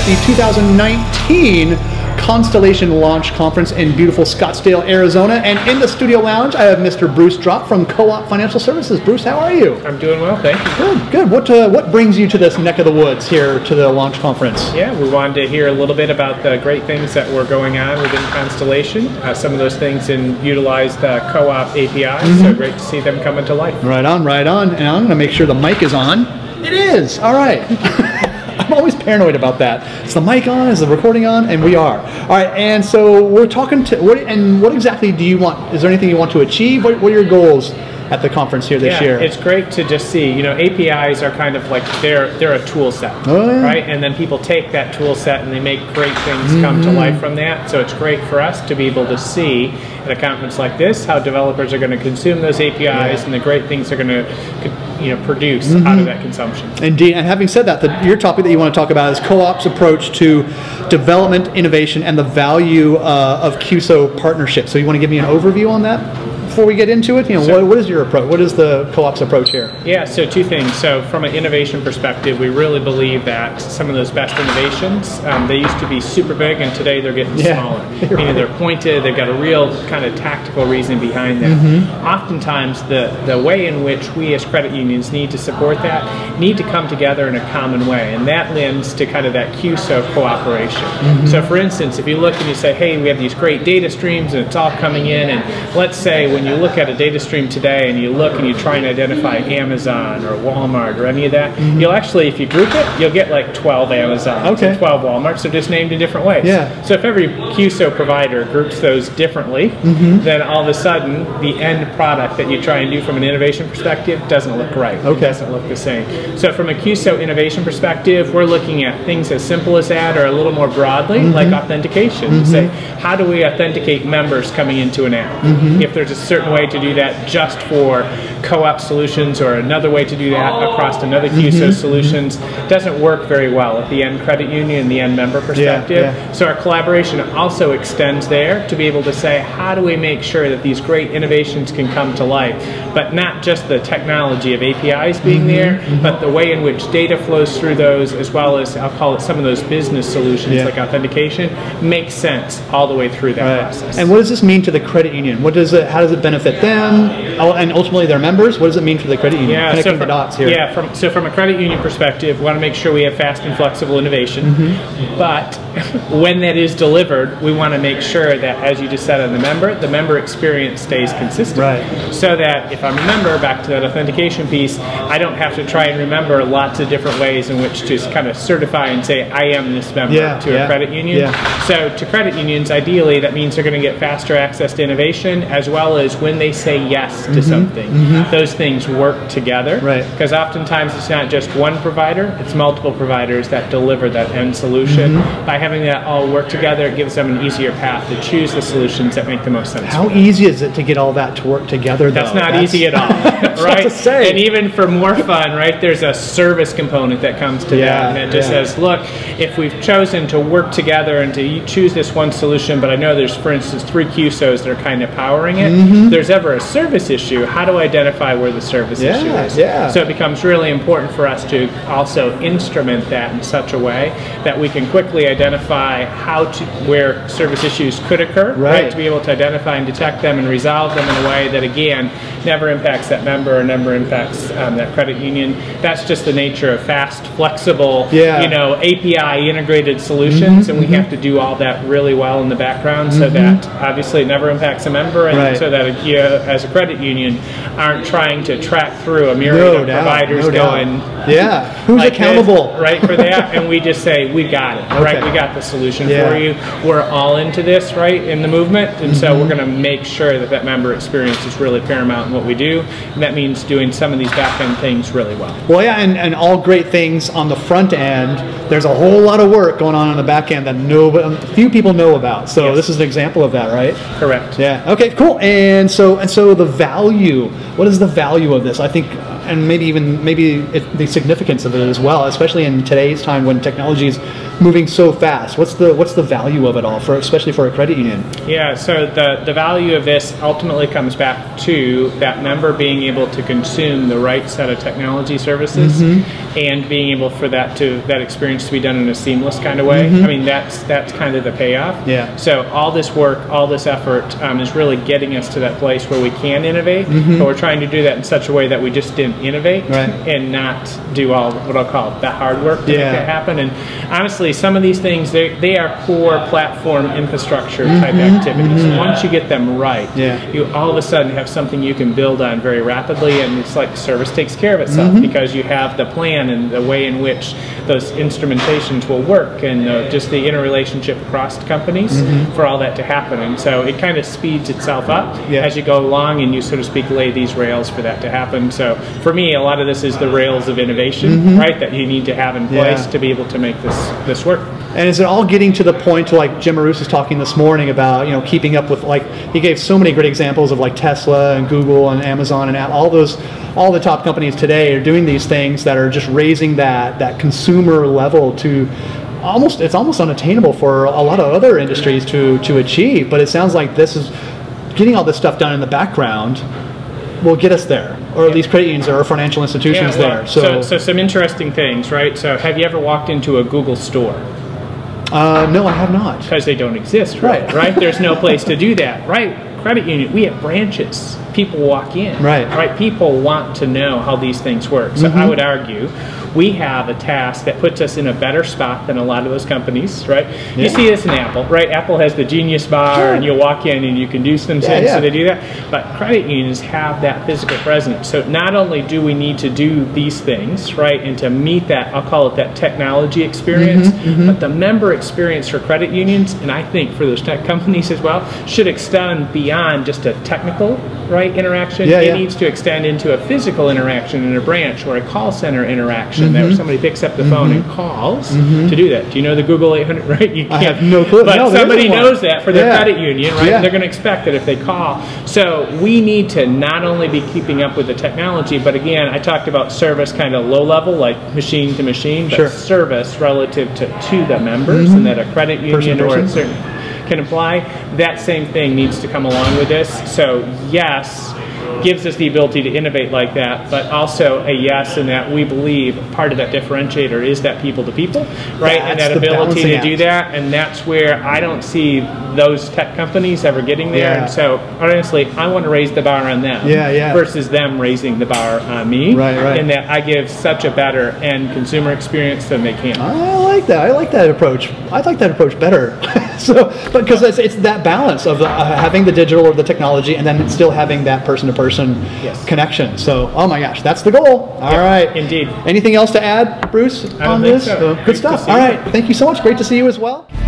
at the 2019 Constellation Launch Conference in beautiful Scottsdale, Arizona. And in the studio lounge, I have Mr. Bruce Drop from Co-op Financial Services. Bruce, how are you? I'm doing well, thank you. Good, good. What brings you to this neck of the woods here to the launch conference? Yeah, we wanted to hear a little bit about the great things that were going on within Constellation. Some of those things utilize the Co-op APIs, so great to see them coming to life. Right on, right on. And I'm going to make sure the mic is on. It is. All right. I'm always paranoid about that. Is the mic on? Is the recording on? And we are. All right. And so we're talking to what exactly do you want? Is there anything you want to achieve? What are your goals at the conference here this year? It's great to just see, APIs are kind of like they're a tool set, right? And then people take that tool set and they make great things come to life from that. So it's great for us to be able to see at a conference like this how developers are going to consume those APIs and the great things they're going to produce out of that consumption. Indeed. And having said that, your topic that you want to talk about is Co-op's approach to development, innovation, and the value of QSO partnerships. So you want to give me an overview on that before we get into it? What is your approach? What is the Co-op's approach here? Yeah, so two things. So from an innovation perspective, we really believe that some of those best innovations, they used to be super big and today they're getting smaller. Meaning they're pointed, they've got a real kind of tactical reason behind that. Oftentimes the way in which we as credit unions need to support that need to come together in a common way, and that lends to kind of that QSO cooperation. So for instance, if you look and you say, hey, we have these great data streams and it's all coming in, and let's say when you look at a data stream today and you look and you try and identify Amazon or Walmart or any of that, you'll actually, if you group it, you'll get like 12 Amazons and 12 Walmarts. They're just named in different ways. So if every QSO provider groups those differently, then all of a sudden the end product that you try and do from an innovation perspective doesn't look right. It doesn't look the same. So from a QSO innovation perspective, we're looking at things as simple as that or a little more broadly, like authentication. Say, how do we authenticate members coming into an app? If there's a certain way to do that just for Co-op solutions or another way to do that across another QSO solutions, doesn't work very well at the end credit union and the end member perspective. So our collaboration also extends there to be able to say, how do we make sure that these great innovations can come to life, but not just the technology of APIs being there, but the way in which data flows through those, as well as I'll call it some of those business solutions like authentication, makes sense all the way through that process. And what does this mean to the credit union? How does it benefit them and ultimately their members? What does it mean for the credit union? Connecting the dots here. So from a credit union perspective, we want to make sure we have fast and flexible innovation, but when that is delivered, we want to make sure that, as you just said on the member experience stays consistent. So that if I'm a member, back to that authentication piece, I don't have to try and remember lots of different ways in which to kind of certify and say, I am this member to a credit union. So to credit unions, ideally, that means they're going to get faster access to innovation, as well as when they say yes to something, those things work together. Because oftentimes it's not just one provider, it's multiple providers that deliver that end solution. By having that all work together, it gives them an easier path to choose the solutions that make the most sense. How easy is it to get all that to work together, though? That's not easy at all, right? And even for more fun, right, there's a service component that comes to that, and it just says, look, if we've chosen to work together and to choose this one solution, but I know there's, for instance, 3 QSOs that are kind of powering it, if there's ever a service issue, how do I identify where the service issue is? So it becomes really important for us to also instrument that in such a way that we can quickly identify where service issues could occur, right? To be able to identify and detect them and resolve them in a way that, again, never impacts that member or never impacts that credit union. That's just the nature of fast, flexible, API integrated solutions, and we have to do all that really well in the background so that obviously it never impacts a member, and so that you, as a credit union, aren't trying to track through a myriad of providers going, who's like accountable, this, for that, and we just say, we got it, right? We got the solution for you. We're all into this, right, in the movement, and so we're going to make sure that that member experience is really paramount in what we do, and that means doing some of these back-end things really well. Well, and all great things on the front end. There's a whole lot of work going on the back end that few people know about. So this is an example of that, right? Correct. Yeah. Okay. Cool. And so the value. What is the value of this? I think and maybe the significance of it as well, especially in today's time when technology is moving so fast. What's the value of it all, especially for a credit union? Yeah, so the value of this ultimately comes back to that member being able to consume the right set of technology services, and being able for that experience to be done in a seamless kind of way. I mean, that's kind of the payoff. Yeah. So all this work, all this effort is really getting us to that place where we can innovate, but we're trying to do that in such a way that we just didn't innovate and not do all what I'll call the hard work to make that happen. And honestly, some of these things, they are core platform infrastructure type activities. Once you get them right, you all of a sudden have something you can build on very rapidly, and it's like the service takes care of itself because you have the plan and the way in which those instrumentations will work, and just the interrelationship across companies for all that to happen. And so it kind of speeds itself up as you go along, and you, so to speak, lay these rails for that to happen. So for me, a lot of this is the rails of innovation, right, that you need to have in place to be able to make this work. And is it all getting to the point to, like Jim Marous was talking this morning about, keeping up with, like, he gave so many great examples of like Tesla and Google and Amazon and all the top companies today are doing these things that are just raising that consumer level to it's almost unattainable for a lot of other industries to achieve. But it sounds like this is getting all this stuff done in the background will get us there, or at least credit unions or financial institutions there. So some interesting things, right? So have you ever walked into a Google store? No, I have not. Because they don't exist, right? There's no place to do that, right? Credit union, we have branches. People walk in, right? People want to know how these things work. So I would argue we have a task that puts us in a better spot than a lot of those companies, right? You see this in Apple, right? Apple has the Genius Bar, and you walk in and you can do some things, so they do that. But credit unions have that physical presence. So not only do we need to do these things, right, and to meet that, I'll call it that technology experience, but the member experience for credit unions, and I think for those tech companies as well, should extend beyond just a technical, interaction. It needs to extend into a physical interaction in a branch or a call center interaction that where somebody picks up the phone and calls to do that. Do you know the Google 800, right? You can't, I have no clue. But somebody knows that for their credit union, right? They're going to expect it if they call. So we need to not only be keeping up with the technology, but again, I talked about service kind of low level, like machine to machine, but service relative to the members, and that a credit union or a certain can apply. That same thing needs to come along with this. So yes, gives us the ability to innovate like that, but also a yes in that we believe part of that differentiator is that people to people, right? And that ability to do that, and that's where I don't see those tech companies ever getting there. And so honestly, I want to raise the bar on them versus them raising the bar on me, and that I give such a better end consumer experience than they can. I like that. I like that approach. I like that approach better. Because it's that balance of having the digital or the technology, and then still having that person-to-person connection. So, oh my gosh, that's the goal. All right. Indeed. Anything else to add, Bruce, on this? So. Good stuff. All right. Thank you so much. Great to see you as well.